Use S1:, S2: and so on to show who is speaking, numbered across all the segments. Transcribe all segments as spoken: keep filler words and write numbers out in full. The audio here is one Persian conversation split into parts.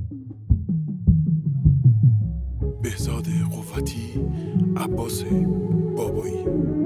S1: بهزاد قوتی، عباس بابایی.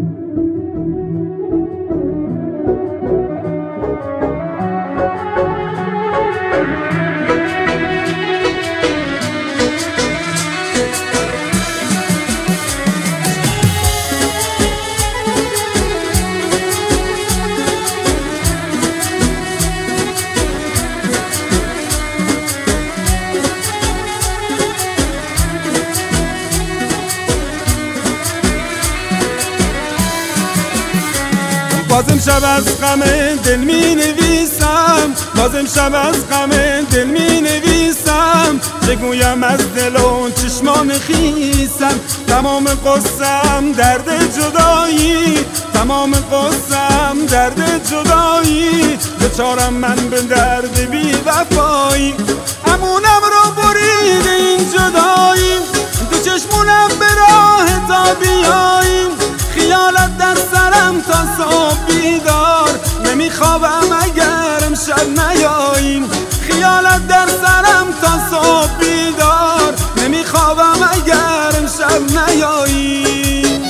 S2: بازم شب از غم دل می نویسم، بازم شب از غم دل می نویسم، بگویم از دل و چشمان خیسم. تمام قصم درد جدایی، تمام قصم درد جدایی، بچارم من به درد بی وفایی. امونم رو برید این جدایی، دو چشمونم به راه تا بیاییم، خیالت در سرم تا صبح بیدار، نمیخوابم اگر امشب نیاییم. خیالت در سرم تا صبح بیدار، نمیخوابم اگر امشب نیاییم.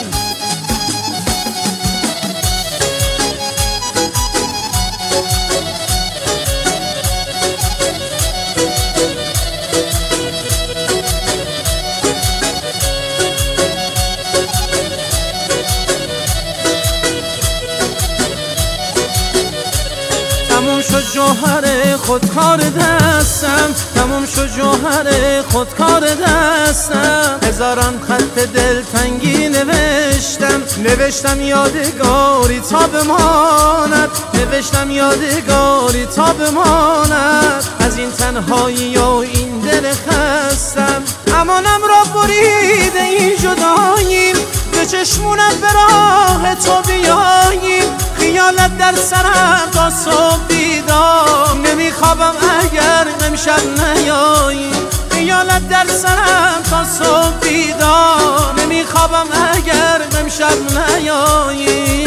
S3: تموم شد جوهر خودکار دستم، تموم شد جوهر خودکار دستم. هزاران خط دلتنگی نوشتم، نوشتم یادگاری تا بماند، نوشتم یادگاری تا بماند. از این تنهایی و این دل خستم، امانم را برید این جداییم، به چشمونم به راه تو بیاییم. خیالت در سرم تا صبح بیدار، نمیخوابم اگر امشب نیایی. خیالت در سرم تا صبح بیدار، نمیخوابم اگر امشب نیایی.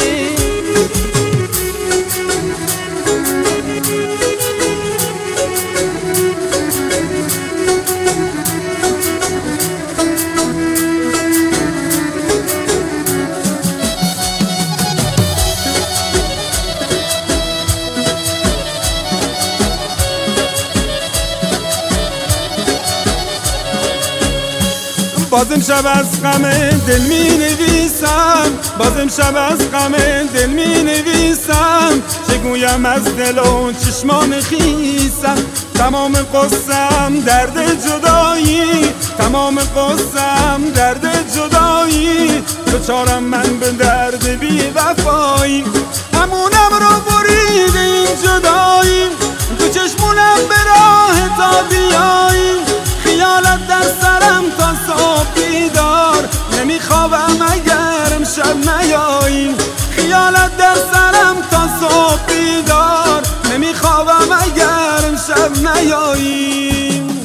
S2: بازم شب از غم دل می نویسم، بازم شب از غم دل می نویسم، چگویم از دل و چشمان خیسم. تمام قصم درد جدایی، تمام قصم درد جدایی، بچارم من به درد بی وفایی. امونم رو برید این جدایی، دو چشمونم به راه تا بیاییم. خیالت در سرم تا صبح بیدار، نمیخوابم اگر امشب نیاییم. خیالت در سرم تا صبح بیدار، نمیخوابم اگر امشب نیاییم.